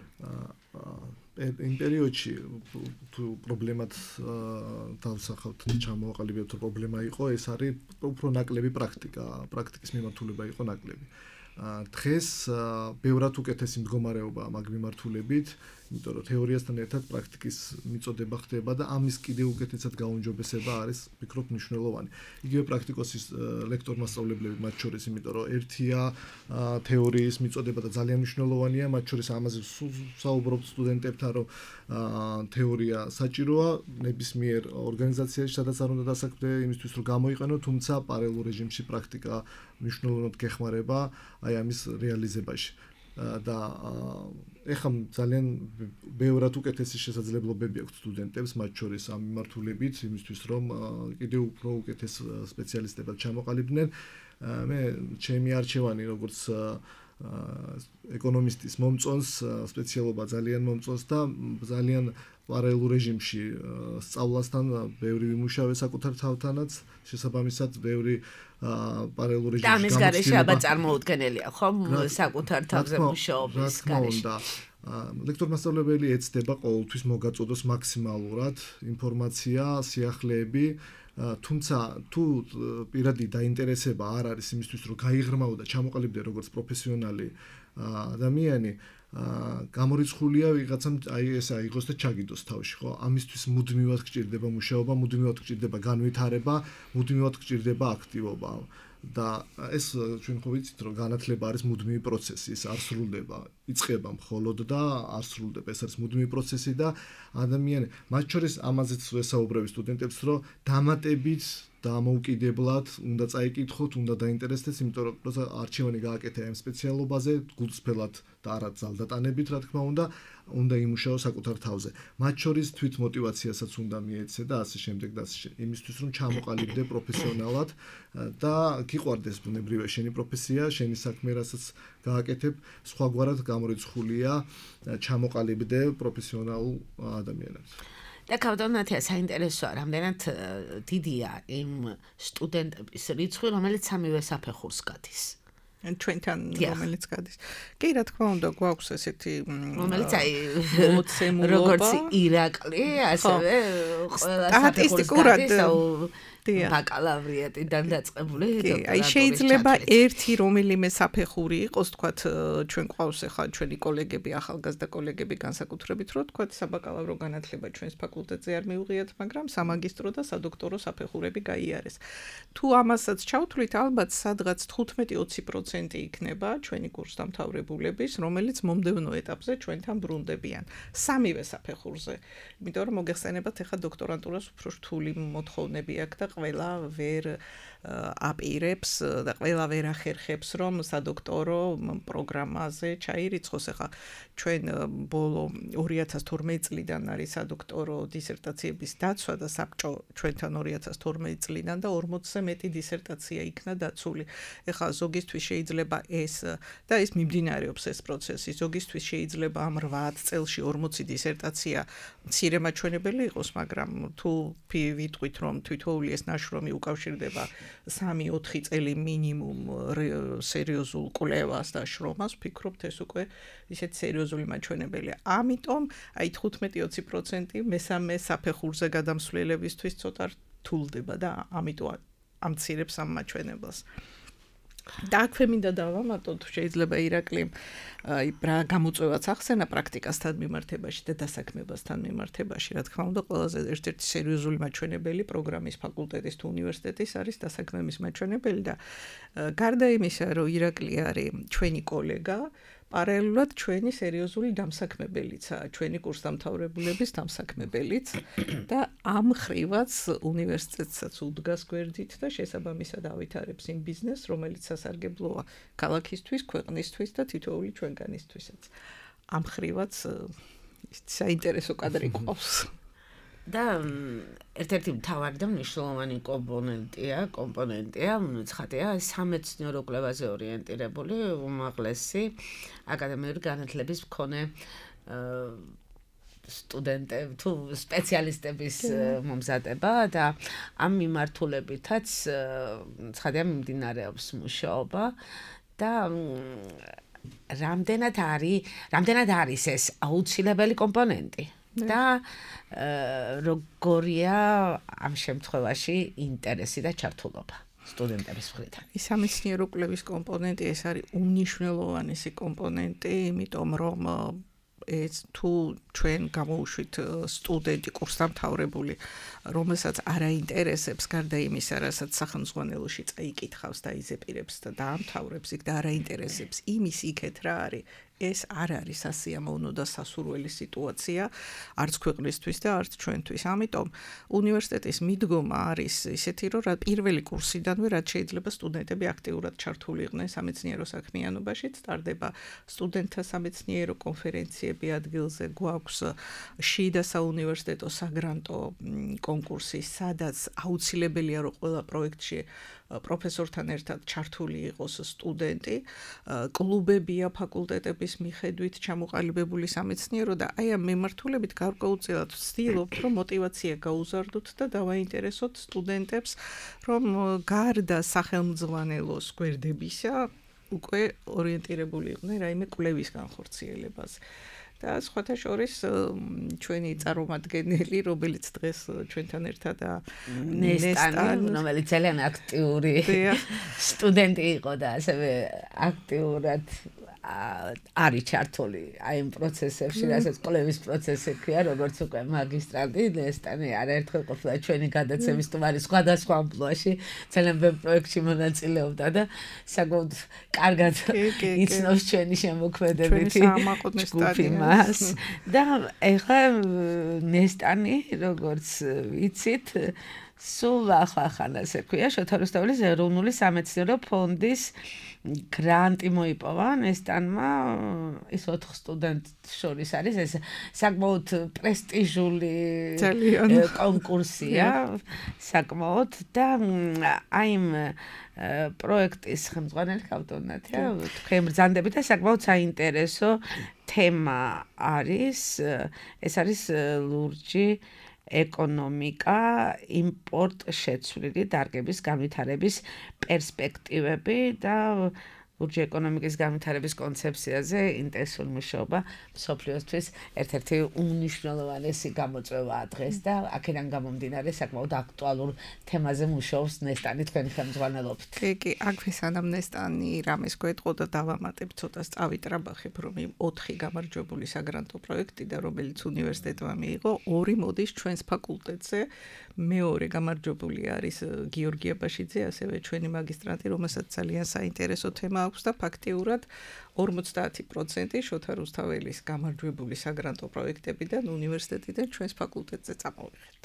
იმ პერიოდში თუ პრობლემად დავსახავთ ჩამოაყალიბებთ პრობლემა იყო, ეს არის უფრო ნაკლები პრაქტიკის მიმართულება იყო ნაკლები. დღეს ბევრად უკეთესი მდგომარეობა მაგ მიმართულებით, იმიტომ რომ თეორიასთან ერთად პრაქტიკის მიწოდება ხდება და ამის კიდევ უკეთესად გაუმჯობესება არის, ვფიქრობ, მნიშვნელოვანი. იგივე პრაქტიკოსის ლექტორ-მასწავლებლები მათ შორის, იმიტომ რომ ერთია თეორიის მიწოდება და ძალიან მნიშვნელოვანია, მათ შორის ამაზე საუბრობთ სტუდენტებთან, რომ თეორია საჭიროა ნებისმიერ ორგანიზაციაში, სადაც არ უნდა დასაქმდე იმისთვის, რომ გამოიყენო, თუმცა პარალელურ რეჟიმში პრაქტიკა მნიშვნელოვნად გეხმარება აი ამის რეალიზებაში. და ეხლა ძალიან ბევრად უკეთესი შესაძლებლობები აქვს სტუდენტებს, მათ შორის ამ მიმართულებით, იმისთვის, რომ კიდევ უფრო უკეთეს სპეციალისტებად ჩამოყალიბდნენ. მე ჩემი არჩევანი როგორც ეკონომისტის მომწონს, სპეციალობა ძალიან მომწონს და ძალიან პარალელურ რეჟიმში სწავლასთან ბევრი ვიმუშავე საკუთარ თავთანაც, შესაბამისად ბევრი პარალელურ რეჟიმში გამოცდილება. და ამის გარეშე აბა წარმოუდგენელია, ხომ, საკუთარ თავზე მუშაობის გარეშე. ლექტორ-მასწავლებელი ეცდება ყოველთვის მოგაწოდოს მაქსიმალურად ინფორმაცია, სიახლეები, თუმცა თუ პირადი დაინტერესება არ არის იმისთვის, რომ გაიღრმაო და ჩამოყალიბდე როგორც პროფესიონალი ადამიანი, გამორიცხულია ვიღაცამ აი ესე აიღოს და ჩაგიდოს თავში, ხო? ამისთვის მუდმივად გჭირდება მუშაობა, მუდმივად გჭირდება განვითარება, მუდმივად გჭირდება აქტივობა. და ეს ჩვენ ხო ვიცით, რომ განათლება არის მუდმივი პროცესი, ის არ სრულდება, იწყება მხოლოდ და არ სრულდება. ეს არის მუდმივი პროცესი და ადამიანი, მათ შორის ამაზეც ვესაუბრები სტუდენტებს, რომ დამატებით დამოუკიდებლად უნდა წაიკითხოთ, უნდა დაინტერესდეს, იმიტომ რომ როცა არჩევანი გააკეთე ამ სპეციალობაზე, გულწრფელად და არა ძალდატანებით, რა თქმა უნდა იმუშაო საკუთარ თავზე. მათ შორის თვით მოტივაციასაც უნდა მიეცე და ასე შემდეგ და ასე შემდეგ. იმისთვის რომ ჩამოყალიბდე პროფესიონალად და გიყვარდეს ბუნებრივია შენი პროფესია, შენი საქმე, რასაც გააკეთებ, სხვაგვარად გამორიცხულია ჩამოყალიბდე პროფესიონალ ადამიანებს. და კავდონათია საინტერესოა, რამდენად დიდია იმ სტუდენტების რიცხვი, რომელიც სამივე საფეხურს გადის. ჩვენთან რომელიც გადის. კი, რა თქმა უნდა, გვაქვს ესეთი რომელიც აი მოცემულობა, როგორც ირაკლი, ასევე ყველა სტატისტიკურად ბაკალავრიატიდან დაწყებული დოქტორატურის. აი შეიძლება ერთი რომელიმე საფეხური იყოს, თქვათ, ჩვენ ყავს ახლა ჩვენი კოლეგები, ახალგაზრდა კოლეგები განსაკუთრებით, რომ თქვათ საბაკალავრო განათლება ჩვენს ფაკულტეტზე არ მიუღიათ, მაგრამ სამაგისტრო და სადოქტორო საფეხურები გაიარეს. თუ ამასაც ჩავთვლით, ალბათ სადღაც 15-20% იქნება ჩვენი კურსდამთავრებულების, რომელიც მომდევნო ეტაპზე ჩვენთან ბრუნდებიან სამივე საფეხურზე. იმიტომ რომ მოგეხსენებათ, ახლა დოქტორანტურას უფრო რთული მოთხოვნები აქვს და ყველა ვერ აპირებს და ყველა ვერ ახერხებს, რომ სადოქტორო პროგრამაზე ჩაირიცხოს. ახლა ჩვენ ბოლო 2012 წლიდან არის სადოქტორო დისერტაციების დაცვა და საბჭო ჩვენთან 2012 წლიდან და 40-ზე მეტი დისერტაცია იქნა დაცული. ახლა ზოგისთვის შეიძლება ეს და ეს მიმდინარეობს ეს პროცესი. ზოგისთვის შეიძლება ამ 8 წელში 40 დისერტაცია მცირე მაჩვენებელი იყოს, მაგრამ თუ ვიტყვით, რომ თითოეული ეს ნაშრომი უკავშირდება 3-4 წელი მინიმუმ სერიოზულ კვლევას და შრომას, ვფიქრობთ ეს უკვე ისეთ სერიოზული მაჩვენებელია. ამიტომ აი 15-20% მესამე საფეხურზე გადამსვლილებისთვის ცოტა რთულდება და ამიტომ ამცირებს ამ მაჩვენებელს. და აქვე მინდა დავამატოთ, შეიძლება ირაკლი აი რა გამოწვევაც ახსენა პრაქტიკასთან მიმართებაში და დასაქმებასთან მიმართებაში. რა თქმა უნდა, ყველაზე ერთ-ერთი სერიოზული მაჩვენებელი პროგრამის ფაკულტეტის თუ უნივერსიტეტის არის დასაქმების მაჩვენებელი და გარდა იმისა, რომ ირაკლი არის ჩვენი კოლეგა, პარალელურად ჩვენი სერიოზული დამსაქმებელიცაა, ჩვენი კურსდამთავრებულების დამსაქმებელიც და ამ ხრივაც უნივერსიტეტსაც უდგას გვერდით და შესაბამისად ავითარებს იმ ბიზნესს, რომელიც სასარგებლოა ქალაქისთვის, ქვეყნისთვის და თითოეული ჩვენგანისთვისაც. ამ ხრივაც საინტერესო კადრი ყავს. და ერთ-ერთი მთავარი და მნიშვნელოვანი კომპონენტია, ცხადია, სამეცნიერო კვლევაზე ორიენტირებული უმაღლესი აკადემიური განათლების მქონე სტუდენტები თუ სპეციალისტების მომზადება და ამ მიმართულებითაც ცხადია მიმდინარეობს მუშაობა და რამდენად არის ეს აუცილებელი კომპონენტი და როგორია ამ შემთხვევაში ინტერესი და ჩართულობა სტუდენტების მხრიდან. სამეცნიერო კვლევის კომპონენტი ეს არის უმნიშვნელოვანესი კომპონენტი, იმიტომ რომ ეს თუ ჩვენ გამოვუშვით სტუდენტი კურსდამთავრებული, რომელსაც არ აინტერესებს გარდა იმისა, რასაც სახელმძღვანელოში წაიკითხავს და იზეპირებს და დაამთავრებს იქ და არ აინტერესებს იმის იქეთ რა არის, ეს არ არის სასიამოვნო და სასურველი სიტუაცია არც ქვეყნისთვის და არც ჩვენთვის. ამიტომ უნივერსიტეტის მიდგომა არის ისეთი, რომ პირველი კურსიდანვე რაც შეიძლება სტუდენტები აქტიურად ჩართული იყვნენ სამეცნიერო საქმიანობაში, სტარდება სტუდენტთა სამეცნიერო კონფერენციები ადგილზე, გვაქვს შიდა საუნივერსიტეტო საგრანტო კონკურსი, სადაც აუცილებელია რომ ყველა პროექტში პროფესორთან ერთად ჩართული იყოს სტუდენტი, კლუბებია ფაკულტეტების მიხედვით ჩამოყალიბებული სამეცნიერო და აი ამ მიმართულებით გარკვეულწილად ვცდილობთ, რომ მოტივაცია გაუზარდოთ და დავაინტერესოთ სტუდენტებს, რომ გარდა სახელმძღვანელოს გვერდებისა უკვე ორიენტირებული იყვნენ რაიმე კვლევის განხორციელებაზე. და სხვათა შორის ჩვენი წარმომადგენელი, რომელიც დღეს ჩვენთან ერთადაა ნესტანი, რომელიც ძალიან აქტიური სტუდენტი იყო და ასევე აქტიურად არის ჩართული აი იმ პროცესებში, რასაც კვლევის პროცესი ქვია, როგორც უკვე მაგისტრანტი ნესტანი არაერთხელ ყოფილა ჩვენი გადაცემის სტუმარი სხვადასხვა ამპლუაში, ძალიან ბევრ პროექტში მონაწილეობდა და საკმაოდ კარგად იცნობს ჩვენი შემოქმედებითი ჯგუფი მას. და ეხლა ნესტანი, როგორც ვიცით, სულ ახალ-ახალას ექვია შოთა რუსთაველის ეროვნული სამეცნიერო ფონდის გრანტი მოიპოვა ნესტანმა ის 4 სტუდენტს შორის არის ეს საკმაოდ პრესტიჟული კონკურსია საკმაოდ და აი იმ პროექტის ხელმძღვანელი ავტონათია თქვენ ბრძანდებით და საკმაოდ საინტერესო თემა არის ეს არის ლურჯი ეკონომიკა, იმპორტ შეცვლილი დარგების განვითარების პერსპექტივები და ლურჯი ეკონომიკის განვითარების კონცეფციაზე ინტენსიური მუშაობა მსოფლიოსთვის ერთ-ერთი უნიშნულოვანესი გამოწვევაა დღეს და აქედან გამომდინარე საკმაოდ აქტუალურ თემაზე მუშაობს ნესტანი თქვენი ხელმძღვანელობით. კი, აქვე სანამ ნესტანი რამეს გვეტყო და დავამატებ ცოტა წავიტრაბახებ რომ იმ 4 გამარჯვებული საგრანტო პროექტიდან რომელიც უნივერსიტეტმა მიიღო, 2 მოდის ჩვენს ფაკულტეტზე, მეორე გამარჯვებული არის გიორგი აბაშიძე, ასევე ჩვენი მაგისტრანტი, რომელსაც ძალიან საინტერესო თემა აქვს და ფაქტიურად 50% შოთა რუსთაველის გამარჯვებული საგრანტო პროექტებიდან უნივერსიტეტიდან ჩვენს ფაკულტეტზე წამოვიღეთ.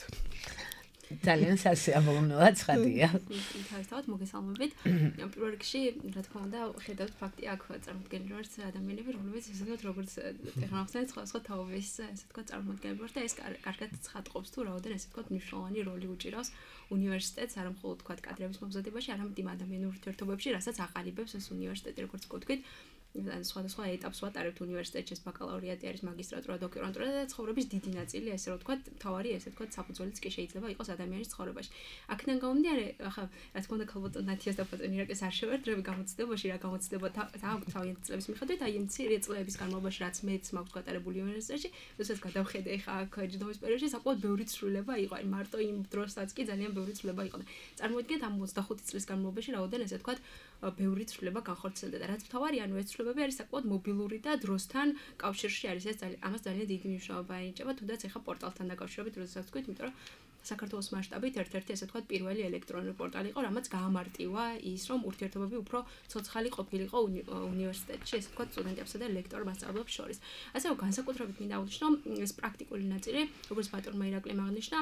ძალიან სასიამოვნოა ცხადია. თავისთავად მოგესალმებით. პირველ რიგში, რა თქმა უნდა, ხედავთ ფაქტი აქ წარმოდგენილი ვართ ადამიანები, რომლებიც ესე ვთქვათ, როგორც ტექნოლოგიების სხვადასხვა თაობის, ესე ვთქვათ, წარმოდგენილი ვართ და ეს კარგად ცხადყოფს თუ რაოდენ ესე ვთქვათ, მნიშვნელოვანი როლი უჭირავს უნივერსიტეტს, არა მხოლოდ ვთქვათ, კადრების მომზადებაში, არამედ იმ ადამიანურ ურთიერთობებში, რასაც აყალიბებს ეს უნივერსიტეტი, როგორც ვთქვით, სხვადასხვა ეტაპს ვატარებთ უნივერსიტეტში, ბაკალავრიატი არის, მაგისტრატურა, დოქტორანტურა და ცხოვრების დიდი ნაწილი, ესე რომ ვთქვათ, თავარი ესე ვთქვათ, საფუძველიც კი შეიძლება იყოს ადამიანის ცხოვრებაში. აქედან გამომდინარე, ახლა რა თქმა უნდა, ქალბატონ ნათიას და ბატონ ირაკეს არ შევერთრები გამოცდილებაში, რა გამოცდილება აქვს თავიანთი წლების მიხედვით, აი იმ მცირე წლების განმავლობაში, რაც მეც მაქვს გატარებული უნივერსიტეტში, როდესაც გადავხედე ახლა აქ ჯდომის პერიოდში, საკმაოდ ბევრი ცვლილება იყო, აი მარტო იმ დროსაც კი ძალიან ბევრი ცვლილება იყო. წარმოიდგინეთ ამ 25 წლის განმავლობაში რაოდენ ესე ვთქვათ, ბევრი ცვლილება განხორციელდა და რაც მთავარი, ანუ ეს ცვლილებები არის საკმაოდ მობილური და დროსთან კავშირში არის ეს ამას ძალიან დიდი მნიშვნელობა ენიჭება, თუნდაც ახლა პორტალთან დაკავშირებით, როდესაც ვთქვით, იმიტომ რომ საქართველოს მასშტაბით ერთ-ერთი ესე ვთქვათ პირველი ელექტრონული პორტალი იყო, რამაც გაამარტივა ის, რომ ურთიერთობები უფრო ცოცხალი ყოფილიყო უნივერსიტეტში, ესე ვთქვათ, სტუდენტებსა და ლექტორ მასწავლებლებს შორის. ასევე განსაკუთრებით მინდა აღვნიშნო ეს პრაქტიკული ნაწილი, როგორც ბატონმა ირაკლიმ აღნიშნა,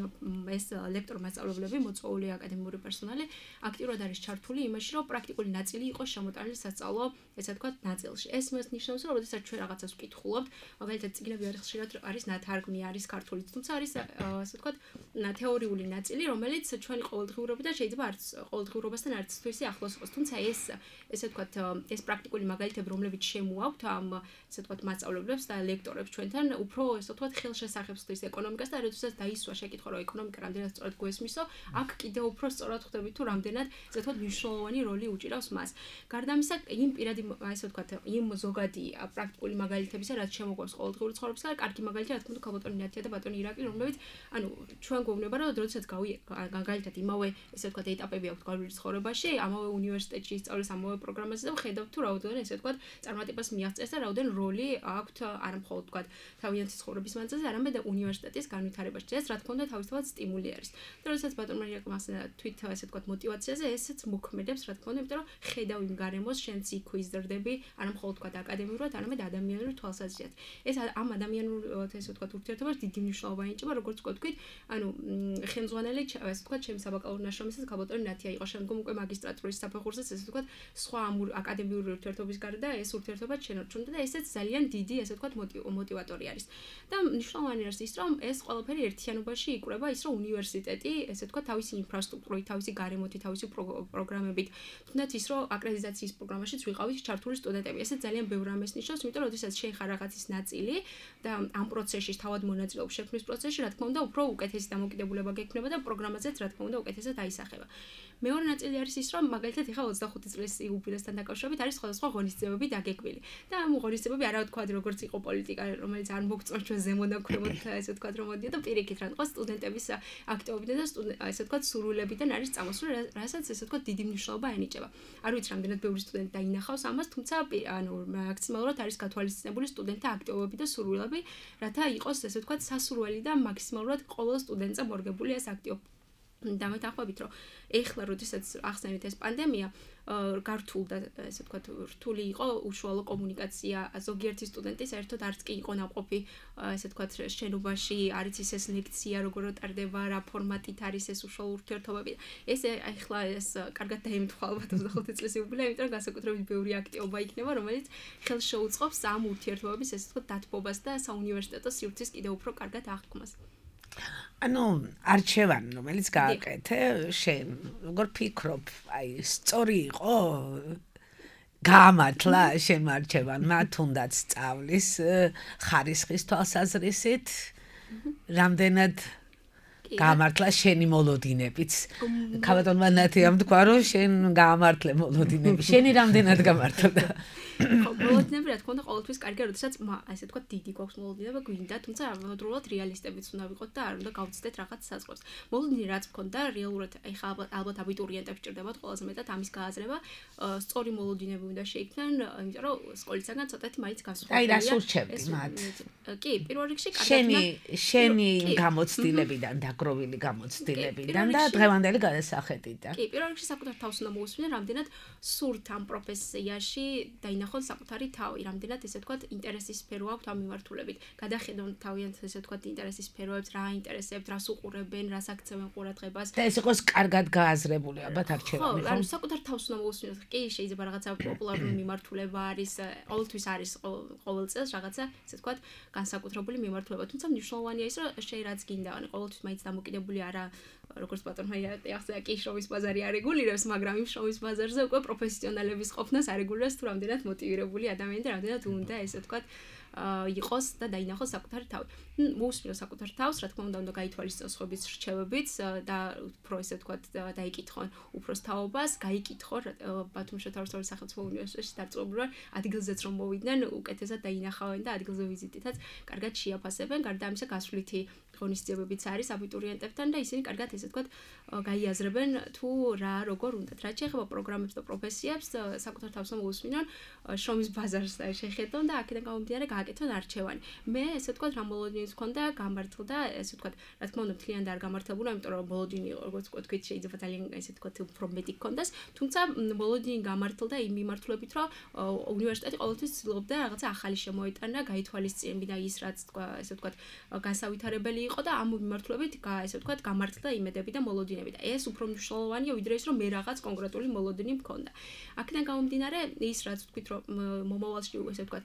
ეს ლექტორ მასწავლებლები, მოწვეული აკადემიური პერსონალი აქტიურად არის ჩართული იმაში, რომ პრაქტიკული ნაწილი იყოს შემოტანილი სასწავლო, ესე ვთქვათ, ნაწილში. ეს იმას ნიშნავს, რომ როდესაც ჩვენ რაღაცას ვკითხულობთ, მაგალითად წიგნები არის ხშირად არის ნათარგმნი, არის ქართულიც, თუმცა არის ესე ვთქვათ, თეორიული ნაწილი, რომელიც ჩვენი ყოველდღიურობიდან შეიძლება არც ყოველდღიურობასთან არც თვისი ახლოს იყოს. თუმცა ესე ვთქვათ, ეს პრაქტიკული მაგალითები, რომლებიც შემოაქვთ ამ ესე ვთქვათ მასწავლებლებს და ლექტორებს ჩვენთან, უფრო ესე ვთქვათ ხელშესახებს ხდის ეკონომიკას და როდესაც დაისვა შეკითხვა, რომ ეკონომიკა რამდენად სწორად გვესმისო, აქ კიდევ უფრო სწორად ხვდებით თუ რამდენად ესე ვთქვათ მნიშვნელოვანი როლი უჭირავს მას. გარდა ამისა, იმ პირადი ესე ვთქვათ, იმ ზოგადი პრაქტიკული მაგალითებისა, რაც შემოგვაქვს ყოველდღიური ცხოვრებისგან, კარგი მაგალითი რა თქმა უნდა ქალბატონი ნათია და ბატონი ირაკლი, რომლებიც ანუ ჩვენ გვეუბნება, რომ როდესაც მაგალითად იმავე ესე ვთქვათ ეტაპები აქვს გვარული ცხოვრებაში, ამავე უნივერსიტეტში ისწავლის ამავე პროგრამაზე და ხედავთ თუ რაოდენ ესე ვთქვათ წარმატებას მიაღწიეს და რაოდენ როლი აქვთ არა მხოლოდ ვთქვათ თავიანთი ცხოვრების მანძილზე, არამედ უნივერსიტეტის განვითარებაში. ეს რა თქმა უნდა თავისთავად სტიმული არის. და როდესაც ბატონმა ირაკლიმ თვით ესე ვთქვათ მოტივაციაზე, ესეც მოქმედებს რა თქმა უნდა, იმიტომ რომ ხედავ იმ გარემოს, შენც იქ ვიზრდები, არა მხოლოდ ვთქვათ აკადემიურად, არამედ ადამიანური თვალსაზრისით. ეს ამ ადამიანურ ესე ვთქვათ ურთიერთობას დიდი მნიშვნელობა ენიჭება, როგორც ვთქვით, ანუ ხელმძღვანელი ასე ვთქვათ, ჩემი საბაკალავრო ნაშრომისას ქალბატონი ნათია იყო, შემდგომ უკვე მაგისტრატურის საფეხურზეც ესე ვთქვათ, სხვა ამ აკადემიური ურთიერთობის გარდა ეს ურთიერთობა შენარჩუნდა და ესეც ძალიან დიდი ესე ვთქვათ მოტივატორი არის. და მნიშვნელოვანი არის ის, რომ ეს ყველაფერი ერთიანობაში იკვრება ის, რომ უნივერსიტეტი ესე ვთქვათ, თავისი ინფრასტრუქტურით, თავისი გარემოთი, თავისი პროგრამებით, თუნდაც ის, რომ აკრედიტაციის პროგრამაშიც ვიყავით ჩართული სტუდენტები. ესე ძალიან ბევრ რამეს ნიშნავს, იმიტომ რომ როდესაც შენ ხარ რაღაცის ნაწილი და ამ პროცესში თავად მონაწილეობ შექმნის პროცესში, რა თქმა უნდა, უფრო უკეთესი დამოკიდებულება გექნება და პროგრამაზეც რა თქმა უნდა უკეთესად აისახება. მეორე ნაწილი არის ის, რომ მაგალითად ეხლა 25 წლის იუბილესთან დაკავშირებით არის სხვადასხვა ღონისძიებები დაგეკვილი. და ამ ღონისძიებები არა ვთქვათ, როგორც იყო პოლიტიკა, რომელიც არ მოგწონს ჩვენ ზემოდან ქვემოთ ესე ვთქვათ, რომ მოდიოდა პირიქით რა თქმა სტუდენტების აქტივობიდან და ესე ვთქვათ სურვილებიდან არის წამოსული, რასაც ესე ვთქვათ დიდი მნიშვნელობა ენიჭება. არ ვიცი რამდენად ბევრი სტუდენტი დაინახავს ამას, თუმცა ანუ მაქსიმალურად არის გათვალისწინებული სტუდენტთა აქტივობები და სურვილები, რათა იყოს ესე ვთქვათ სასურველი და მაქსიმალურად ყოველ სტუდენტზე მორგებული ეს აქტივობა. დამეთანხმებით რომ ეხლა როდესაც ახსენეთ ეს პანდემია გართულდა ესე ვთქვათ რთული იყო უშუალო კომუნიკაცია ზოგიერთი სტუდენტის ერთოდ არც კი იყო ნაყოფი ესე ვთქვათ შენობაში არის ის ლექცია როგორ ტარდება რა ფორმატით არის ეს უშუალო ურთიერთობები ეს ეხლა ეს კარგად დაემთხვა ალბათ 25 წლის იუბილეა იმიტომ რომ განსაკუთრებით ბევრი აქტივობა იქნება რომელიც ხელს შეუწყობს ამ ურთიერთობების ესე ვთქვათ დათბობას და საუნივერსიტეტო სივრცის კიდევ უფრო კარგად აღქმას ანუ არჩევანი რომელიც გააკეთე შენ როგორ ფიქრობ აი სწორი იყო გამართლა შენ არჩევანმა თუნდაც სწავლის ხარისხის თვალსაზრისით რამდენად გამართლა შენი მოლოდინებიც ქალბატონმა ნათიამ თქვა რომ შენ გამართლე მოლოდინები შენი რამდენად გამართლა მოლოდინები რა თქმა უნდა ყოველთვის კარგია როდესაც ასე თქვა დიდი გვაქვს მოლოდინება გვინდა თუმცა ამავდროულად რეალისტებიც უნდა ვიყოთ და არ უნდა გავცდეთ რაღაც საზღვრებს მოლოდინი რაც მქონდა რეალურად ეხლა ალბათ აბიტურიენტებს ჭირდებათ ყველაზე მეტად ამის გააზრება სწორი მოლოდინები უნდა შეიქმნან იმიტომ რომ სკოლისაგან ცოტათი მაინც გასხვავებულია აი რა სურჩები მათ კი პირველ რიგში კარგად შენი გამოცდილებიდან დაგროვილი გამოცდილებიდან და დღევანდელი გადასახედიდან კი პირველ რიგში საკუთარ თავს უნდა მოусმინე რამდენად სურთ ამ პროფესიაში დაინახონ საკუთარი თავი რამდენად ესე ვთქვათ ინტერესის სფერო აქვს ამ მიმართულებით გადახედონ თავიანთ ესე ვთქვათ ინტერესის სფეროებს რა ინტერესებთ რას უყურებენ რას აქცევენ ყურადღებას და ეს იყოს კარგად გააზრებული ალბათ არჩევანი ხო ანუ საკუთარ თავს უნდა მოусმინოთ კი შეიძლება რაღაცა პოპულარული მიმართულება არის ყოველთვის არის ყოველ წელს რაღაცა ესე ვთქვათ განსაკუთრებული მიმართულება თუმცა მნიშვნელოვანია ის რომ შენ რაც გინდა ანუ ყოველთვის მაინც დამოკიდებული არა როგორც ბატონმა ახსენა კი შოვის ბაზარი არეგულირებს მაგრამ იმ შოვის ბაზარზე უკვე პროფესიონალების ყოფნას არეგულირებს თუ რამდენად მოტივირებული ადამიანი და რამდენად უნდა ესე ვთქვათ იყოს და დაინახოს საკუთარი თავი. მოусმინო საკუთარ თავს, რა თქმა უნდა გაითვალისწინოს ხობის რჩევებიც და უფრო ესე ვთქვათ დაიკითხონ უფროსთაობას, გაიკითხონ ბათუმში თავისუფლების სახელმწიფო უნივერსიტეტში დაწყებული ვარ, ადგილზეც რომ მოვიდნენ, უკეთესად დაინახავენ და ადგილზე ვიზიტითაც კარგად შეაფასებენ, გარდა ამისა გასვლითი ღონისძიებებიც არის აბიტურიენტებთან და ისინი კარგად ესე ვთქვათ გაიაზრებენ თუ რა როგორ უნდათ. რაც შეეხება პროგრამებს და პროფესიებს, საკუთარ თავს მოусმინონ, შრომის ბაზარს შეხედონ და აქედან გამომდინარე გააკეთონ არჩევანი. მე ესე ვთქვათ რა მოლოდინიც მქონდა, გამართლდა, ესე ვთქვათ, რა თქმა უნდა მთლიანად არ გამართლებული, იმიტომ რომ მოლოდინი როგორც ვთქვით შეიძლება ძალიან ესე ვთქვათ უფრო მეტი გქონდას, თუმცა მოლოდინი გამართლდა იმ მიმართულებით, რომ უნივერსიტეტი ყოველთვის ცდილობდა რაღაცა ახალი შემოეტანა, გაითვალისწინებინა ის რაც თქვა, ესე ვთქვათ, განსავითარებელი იყო და ამ მიმართულებით ესე ვთქვათ გამართლდა იმედები და მოლოდინები და ეს უფრო მნიშვნელოვანია ვიდრე ის რომ მე რაღაც კონკრეტული მოლოდინი მქონდა. აქედან გამომდინარე ის რაც ვთქვით რომ მომავალში ესე ვთქვათ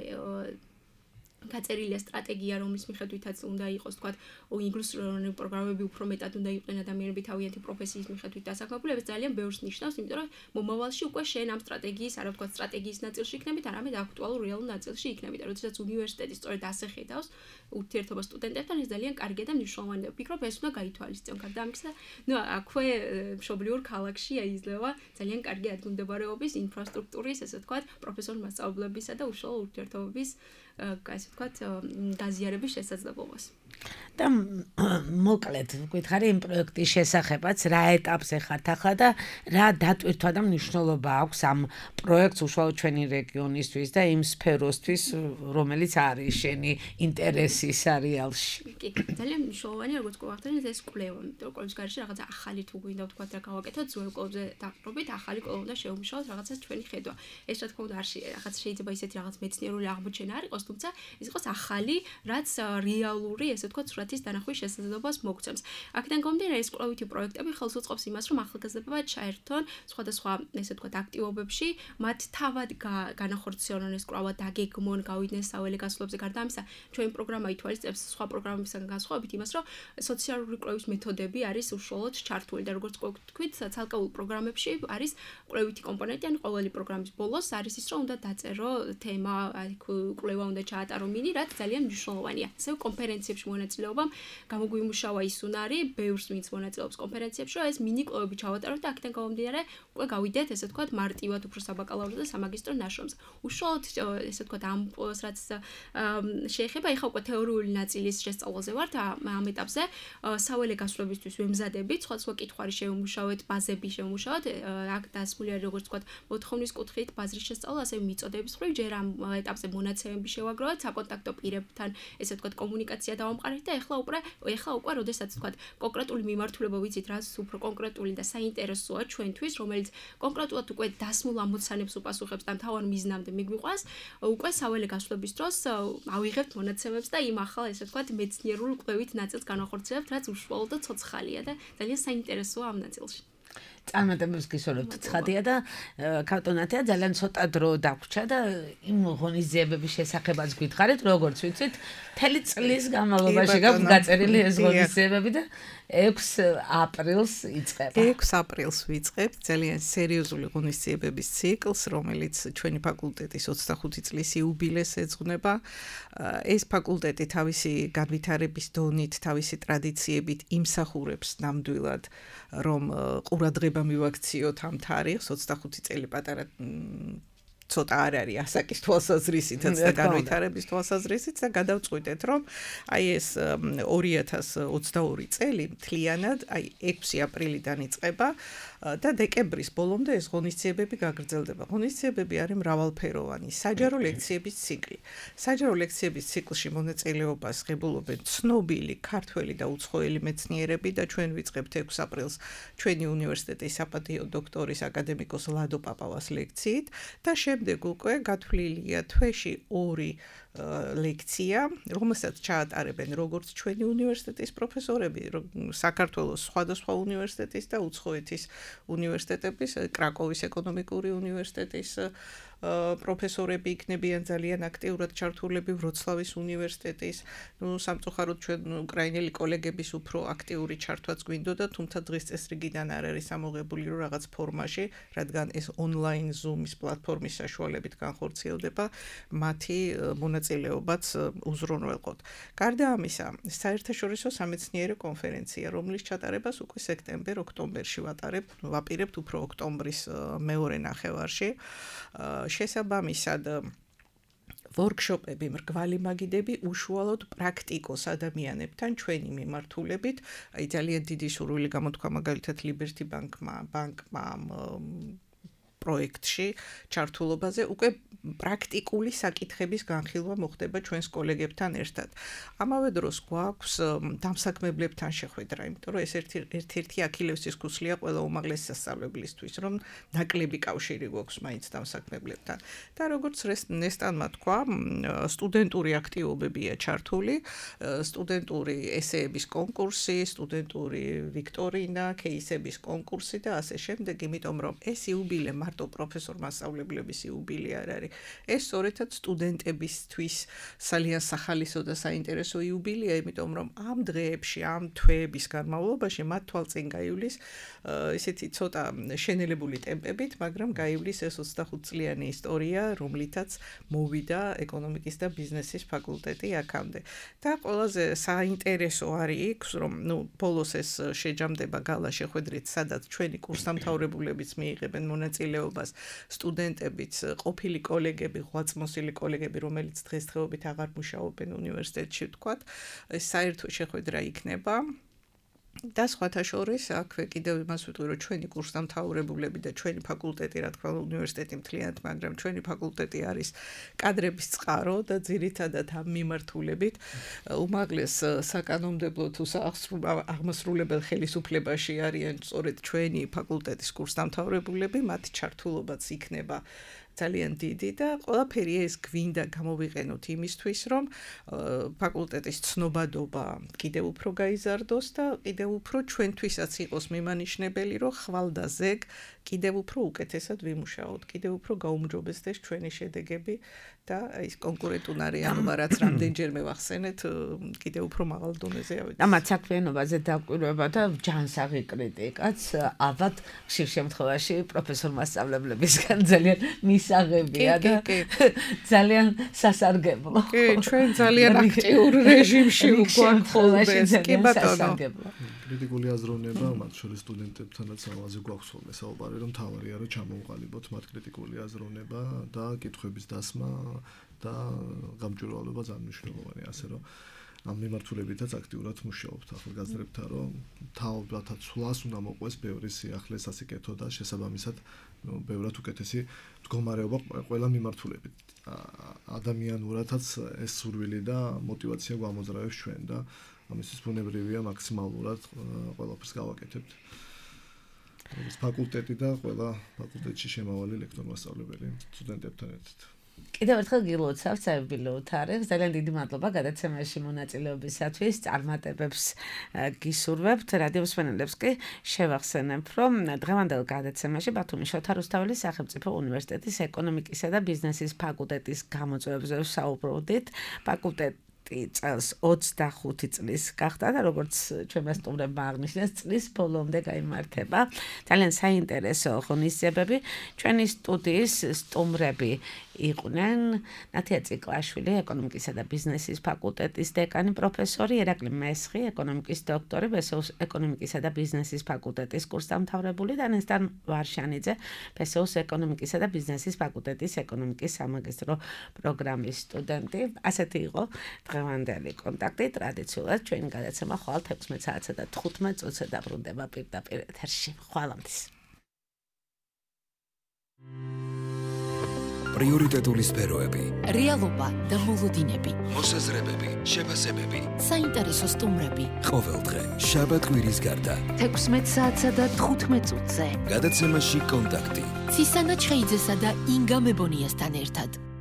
გაწერილია სტრატეგია რომლის მიხედვითაც უნდა იყოს თქვათ ინგლისური პროგრამები უფრო მეტად უნდა იყვნენ ადამიანები თავიანთი პროფესიის მიხედვით დასაქმებული ეს ძალიან ბევრს ნიშნავს იმიტომ რომ მომავალში უკვე შენ ამ სტრატეგიის არა ვთქვათ სტრატეგიის ნაწილში იქნებით არამედ აქტუალურ რეალურ ნაწილში იქნებით და როდესაც უნივერსიტეტი სწორედ ასე ხედავს ურთიერთობა სტუდენტებთან ეს ძალიან კარგია და მნიშვნელოვანია ვფიქრობ ეს უნდა გაითვალისწინონ გარდა ამისა ნუ აქვე მშობლიურ ქალაქში აიზლევა ძალიან კარგი ადგილმდებარეობის ინფრასტრუქტურის ესე ვთქვათ პროფესორ მასწავლებლებისა და უშუალო ურთიერთობების ასე ვთქვათ გაზიარების შესაძლებლობას. და მოკლედ ვკითხარი იმ პროექტის შესახებაც რა ეტაპზე ხართ ახლა და რა დატვირთვა და მნიშვნელობა აქვს ამ პროექტს უშუალოდ ჩვენი რეგიონისთვის და იმ სფეროსთვის რომელიც არის შენი ინტერესის არეალში. კი, ძალიან მნიშვნელოვანია როგორც გვახსენეთ ეს კვლევა, იმიტომ რომ კვლევის გარშე რაღაცა ახალი თუ გვინდა ვთქვათ რა გავაკეთოთ ძველ კვლევებზე დაყრდნობით ახალი კვლევა უნდა შევმუშაოთ რაღაცა ჩვენი ხედვა. ეს რა თქმა უნდა არ რაღაც შეიძლება ისეთი რაღაც მეცნიერული აღმოჩენა არ იყოს, თუმცა ის იყოს ახალი, რაც რეალური ესე ვთქვათ სურათის დანახვის შესაძლებლობას მოგცემს. აქედან გამომდინარე ეს კვლევითი პროექტები ხელს უწყობს იმას, რომ ახალგაზრდებმა ჩაერთონ სხვადასხვა ესე ვთქვათ აქტივობებში, მათ თავად განახორციელონ ეს კვლევა, დაგეგმონ, გავიდნენ საველე გასვლებზე. გარდა ამისა, ჩვენი პროგრამა ითვალისწინებს სხვა პროგრამებისგან განსხვავებით იმას, რომ სოციალური კვლევის მეთოდები არის უშუალოდ ჩართული და როგორც თქვით, ცალკეულ პროგრამებში არის კვლევითი კომპონენტი, ან ყოველი პროგრამის ბოლოს არის ის, რომ უნდა დაწერო თემა, კვლევა უნდა ჩაატარო მინი, რაც ძალიან მნიშვნელოვანია. ასევე კონფერენციებში მონაწილეობამ გამოგვიმუშავა ის უნარი, ბევრს ვინც მონაწილეობს კონფერენციებში, რომ ეს მინი კვლევები ჩავატაროთ და აქედან გამომდინარე უკვე გავიდეთ, ესე ვთქვათ, მარტივად უფრო საბაკალავრო და სამაგისტრო ნაშრომს. უშუალოდ ესე ვთქვათ, ამ რაც შეეხება ეხა უკვე თეორიული ნაწილის შესწავლაზე ვართ ამ ეტაპზე, საველე გასვლებისთვის ვემზადებით, სხვადასხვა კითხვარი შევმუშავეთ, ბაზები შევმუშავეთ, აქ დასმული არის როგორც ვთქვათ, მოთხოვნის კუთხით ბაზრის შესწავლა, ასევე მიწოდების მხრივ ჯერ ამ ეტაპზე მონაცემები შევაგროვეთ, საკონტაქტო პირებთან, ესე ვთქვათ, კომუნიკაცია დავამყაროთ გამყარეთ და ეხლა უკვე როდესაც თქვა კონკრეტული მიმართულება ვიცით რაც უფრო კონკრეტული და საინტერესოა ჩვენთვის რომელიც კონკრეტულად უკვე დასმულ ამოცანებს უპასუხებს და მთავარ მიზნამდე მიგვიყვანს უკვე საველე გასვლების დროს ავიღებთ მონაცემებს და იმ ახალ ესე ვთქვათ მეცნიერულ კვლევით ნაწილს განახორციელებთ რაც უშუალოდ და ცოცხალია და ძალიან საინტერესოა ამ ნაწილში წარმატებებს გისურვებთ ცხადია და ქავტონათია ძალიან ცოტა დრო დაგვრჩა და იმ ღონისძიებების შესახებაც გითხარით როგორც ვიცით მთელი წლის განმავლობაში გაქვთ გაწერილი ეს ღონისძიებები და 6 აპრილს იწყება 6 აპრილს ვიწყებთ ძალიან სერიოზული ღონისძიებების ციკლს რომელიც ჩვენი ფაკულტეტის 25 წლის იუბილეს ეძღვნება ეს ფაკულტეტი თავისი განვითარების დონით თავისი ტრადიციებით იმსახურებს ნამდვილად რომ ყურადღება მივაქციოთ ამ თარიღს 25 წელი პატარა ცოტა არ არის ასაკის თვალსაზრისითაც და განვითარების თვალსაზრისით და გადავწყვიტეთ რომ აი ეს 2022 წელი მთლიანად აი 6 აპრილიდან იწყება და დეკემბრის ბოლომდე ეს ღონისძიებები გაგრძელდება. ღონისძიებები არის მრავალფეროვანი, საჯარო ლექციების ციკლი. საჯარო ლექციების ციკლში მონაწილეობას ღებულობენ ცნობილი ქართველი და უცხოელი მეცნიერები და ჩვენ ვიწყებთ 6 აპრილს ჩვენი უნივერსიტეტის საპატიო დოქტორის აკადემიკოს ლადო პაპავას ლექციით და შემდეგ უკვე გათვლილია თვეში 2 ლექცია, რომელსაც ჩაატარებენ როგორც ჩვენი უნივერსიტეტის პროფესორები, საქართველოს სხვადასხვა უნივერსიტეტის და უცხოეთის უნივერსიტეტების, კრაკოვის ეკონომიკური უნივერსიტეტის პროფესორები იქნებიან ძალიან აქტიურად ჩართულები ვროცლავის უნივერსიტეტის, სამწუხაროდ ჩვენ უკრაინელი კოლეგების უფრო აქტიური ჩართვაც გვინდოდა, თუმცა დღის წესრიგიდან არ არის ამოღებული რომ რაღაც ფორმაში, რადგან ეს ონლაინ Zoom-ის პლატფორმის საშუალებით განხორციელდება, მათი მონაწილეობაც უზრუნველყოთ. გარდა ამისა, საერთაშორისო სამეცნიერო კონფერენცია, რომლის ჩატარებას უკვე სექტემბერ-ოქტომბერში ვაპირებთ უფრო ოქტომბრის მეორე ნახევარში. შესაბამისად ვორქშოპები, მრგვალი მაგიდები უშუალოდ პრაქტიკოს ადამიანებთან ჩვენი მიმართულებით, აი ძალიან დიდი სურვილი გამოთქვა მაგალითად Liberty ბანკმა პროექტში ჩართულობაზე უკვე პრაქტიკული საკითხების განხილვა მოხდება ჩვენს კოლეგებთან ერთად. ამავე დროს გვაქვს დამსაქმებლებთან შეხვედრა, იმიტომ რომ ეს ერთ-ერთი აქილევსის ქუსლია ყველა უმაღლესი სასწავლებლისთვის, რომ ნაკლები კავშირი გვაქვს მაინც დამსაქმებლებთან. და როგორც ნესტანმა თქვა, სტუდენტური აქტივობებია ჩართული, სტუდენტური ესეების კონკურსი, სტუდენტური ვიქტორინა, кейსების კონკურსი და ასე შემდეგ, იმიტომ რომ ეს იუბილე მარტო პროფესორ მასწავლებლების იუბილე არ არის. ეს სწორედაც სტუდენტებისთვის ძალიან სახალისო და საინტერესო იუბილეა, იმიტომ რომ ამ დღეებში, ამ თვეების განმავლობაში მათ თვალწინ გაივლის ესეთი ცოტა შენელებული ტემპებით, მაგრამ გაივლის ეს 25 წლიანი ისტორია, რომლითაც მოვიდა ეკონომიკის და ბიზნესის ფაკულტეტი აქამდე. და ყველაზე საინტერესო არის იქ, რომ ბოლოს ეს შეჯამდება გალა შეხვედრით, სადაც ჩვენი კურსდამთავრებულებიც მიიღებენ მონაწილეობას, სტუდენტებიც, ყოფილი კოლეგები, ღვაწმოსილი კოლეგები, რომელიც დღესდღეობით აღარ მუშაობენ უნივერსიტეტში, ვთქვათ, ეს საერთო შეხვედრა იქნება. და სხვათა შორის აქვე კიდევ იმას ვიტყვი, რომ ჩვენი კურსდამთავრებულები და ჩვენი ფაკულტეტი, რა თქმა უნდა, უნივერსიტეტი მთლიანად, მაგრამ ჩვენი ფაკულტეტი არის კადრების წყარო და ძირითადად ამ მიმართულებით უმაღლეს საკანონმდებლო თუ აღმასრულებელ ხელისუფლებაში არიან სწორედ ჩვენი ფაკულტეტის კურსდამთავრებულები, მათი ჩართულობაც იქნება ძალიან დიდი და ყველაფერი ეს გვინდა გამოვიყენოთ იმისთვის, რომ ფაკულტეტის ცნობადობა კიდევ უფრო გაიზარდოს და კიდევ უფრო ჩვენთვისაც იყოს მიმანიშნებელი, რომ ხვალ და ზეგ კიდევ უფრო უკეთესად ვიმუშაოთ, კიდევ უფრო გაუმჯობესდეს ჩვენი შედეგები და ის კონკურენტუნარიანობა, რაც რამდენჯერმე ვახსენეთ, კიდევ უფრო მაღალ დონეზე ავიდეს. და მათ საქმიანობაზე დაკვირვება და ჯანსაღი კრიტიკაც ალბათ ხშირ შემთხვევაში პროფესორ მასწავლებლებისგან ძალიან მისაღებია და ძალიან სასარგებლო. კი, ჩვენ ძალიან აქტიურ რეჟიმში ვგვაქოლდეს. კი ბატონო. კრიტიკული აზროვნება, მათ შორის სტუდენტებთანაც ამაზე გვაქვს ხოლმე საუბარი, რომ თავარია რომ ჩამოვყალიბოთ მათ კრიტიკული აზროვნება და კითხვების დასმა და გამჭვირვალობა ძალიან ასე რომ ამ მიმართულებითაც აქტიურად მუშაობთ ახალგაზრდებთან, რომ თავბრათა ცვლას უნდა მოყვეს ბევრი სიახლე სასიკეთო და შესაბამისად ბევრად უკეთესი მდგომარეობა ყველა მიმართულებით. ადამიანურადაც ეს სურვილი და мотиваცია გვამოძრავებს ჩვენ და ამისთვის ბუნებრივია მაქსიმალურად ყველაფერს გავაკეთებთ. ეს ფაკულტეტი და ყველა ფაკულტეტში შემავალი ლექტორ-მასწავლებელი სტუდენტებთან ერთად. კიდევ ერთხელ გილოცავთ საიუბილეო თარიღს. ძალიან დიდი მადლობა გადაცემაში მონაწილეობისათვის. წარმატებებს გისურვებთ. რადიო მსმენელებს კი შევახსენებ, რომ დღევანდელ გადაცემაში ბათუმის შოთა რუსთაველის სახელმწიფო უნივერსიტეტის ეკონომიკისა და ბიზნესის ფაკულტეტის გამოწვევებზე საუბრობდით. ფაკულტეტი წელს 25 წლის გახდა და როგორც ჩვენმა სტუმრებმა აღნიშნეს, წლის ბოლომდე გაიმართება. ძალიან საინტერესო ღონისძიებები. ჩვენი სტუდიის სტუმრები იყვნენ ნათია ციკლაშვილი, ეკონომიკისა და ბიზნესის ფაკულტეტის დეკანი, პროფესორი ერაკლი მესხი, ეკონომიკის დოქტორი, ბესოუს ეკონომიკისა და ბიზნესის ფაკულტეტის კურსდამთავრებული და ნესტან ვარშანიძე, ბესოუს ეკონომიკისა და ბიზნესის ფაკულტეტის ეკონომიკის სამაგისტრო პროგრამის სტუდენტი. ასეთი იყო დღევანდელი კონტაქტი. ტრადიციულად ჩვენი გადაცემა ხვალ 16 საათსა და 15 წუთზე დაბრუნდება პირდაპირ ეთერში. ხვალამდე. პრიორიტეტული სფეროები, რეალობა და მოლოდინები, მოსაზრებები, შეფასებები, საინტერესო სტუმრები. ყოველდღე შაბათ კვირის გარდა 16 საათსა და 15 წუთზე. გადაცემაში კონტაქტი. ცისანა ჩხეიძესა და ინგა მებონიასთან ერთად.